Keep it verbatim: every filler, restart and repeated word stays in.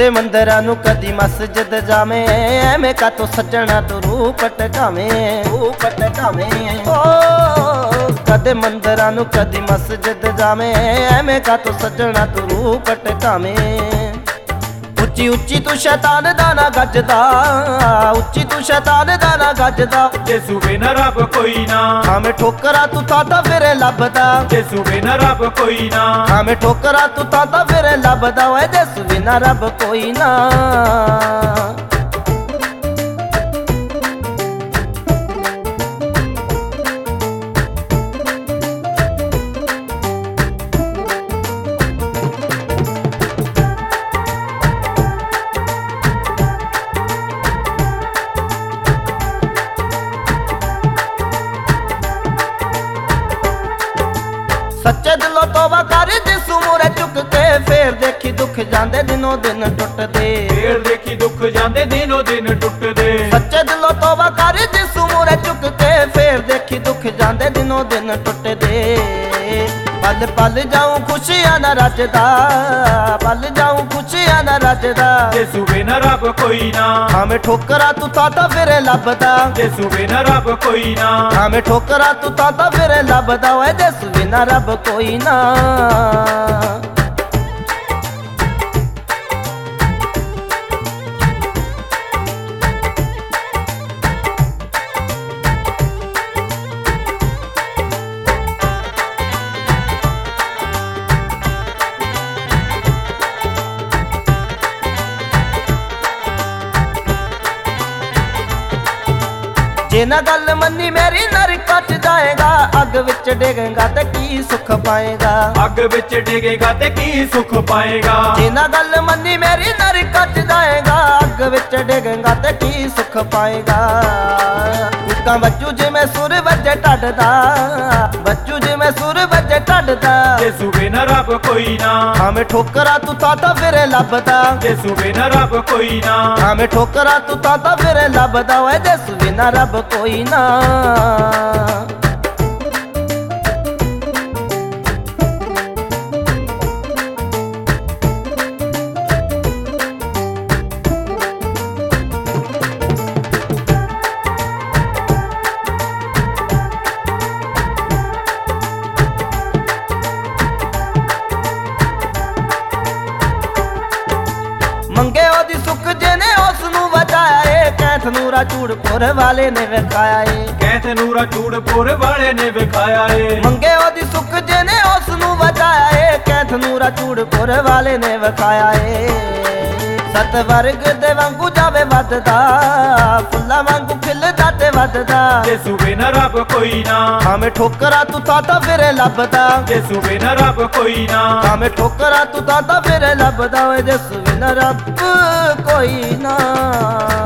कदे मंदिरां नूं कदी मस्जिद जावे, एवें कातों सज्जणा तू रूह पटकावे, रूह पटकावे। ओ कदे मंदिरां नूं कदी मस्जिद जावे, एवें कातों सज्जणा तू रूह पटकावे। उच्ची उच्ची तू शैतान दा ना गजदा, उच्ची तू शैतान दा ना गजदा। जेसू बिना रब कोई ना, भावें ठोकरा तू तां फिरे लभदा। जेसू बिना रब कोई ना, भावें ठोकरा तू तां फिरे लभदा। ओए जेसू बिना रब कोई ना। सच्चे दिलों तौबा कर जिसू मूरे चुक के, फिर देखी दुख जांदे दिनों दिन टुटदे, फिर देखी दुख जांदे दिनों दिन टुटदे। सच्चे दिलों तौबा कर जिसू मूरे चुक के, फिर देखी दुख जांदे दिनों दिन टुटदे। पल पल जाऊं खुशियां ना रजदा, पल जाऊं खुशियां ना रजदा। जेसू बिना रब कोई ना, भावें ठोकरा तू तां फिरे लभदा। जेसू बिना रब कोई ना, भावें ठोकरा तू तां फिरे लभदा। ओए जेसू बिना रब कोई ना। जे ना गल मन्नी मेरी नर कट जाएगा, अग विच डिगेगा ते की सुख पाएगा। अग विच डिगेगा ते की सुख पाएगा। जे ना गल मन्नी मेरी नर कट जाएगा, अग विच डिगेगा ते की सुख पाएगा। कुक्कां बच्चू जिवें सुर वजे ढड्ड दा, बच्चू जिवें सुर वजे ढड्ड दा। जेसू बिना रब कोई ना, भावें ठोकरा तू तां फिरे लभदा। जेसू बिना रब कोई ना, भावें ठोकरा तू तां फिरे लभदा। ओए जेसू बिना रब कोई ना। मंगे ओदी सुख जेने उसनू बचाया ए, कैथ नूरा चूड़पुर वाले ने विखाया ए। कैथ नूरा चूड़पुर वाले ने विखाया ए। मंगे ओदी सुख जेने उसनू बचाया ए, कैथ नूरा चूड़पुर वाले ने विखाया ए। सतवर्ग दे वांगू जावे वधदा, फुल्ला वांगू खिलदा ते वधदा। जेसू बिना रब कोई ना, भावें ठोकरा तू तां फिरे लभदा। जेसू बिना रब कोई ना, भावें ठोकरा तू तां फिरे लभदा। ओए जेसू बिना रब कोई ना।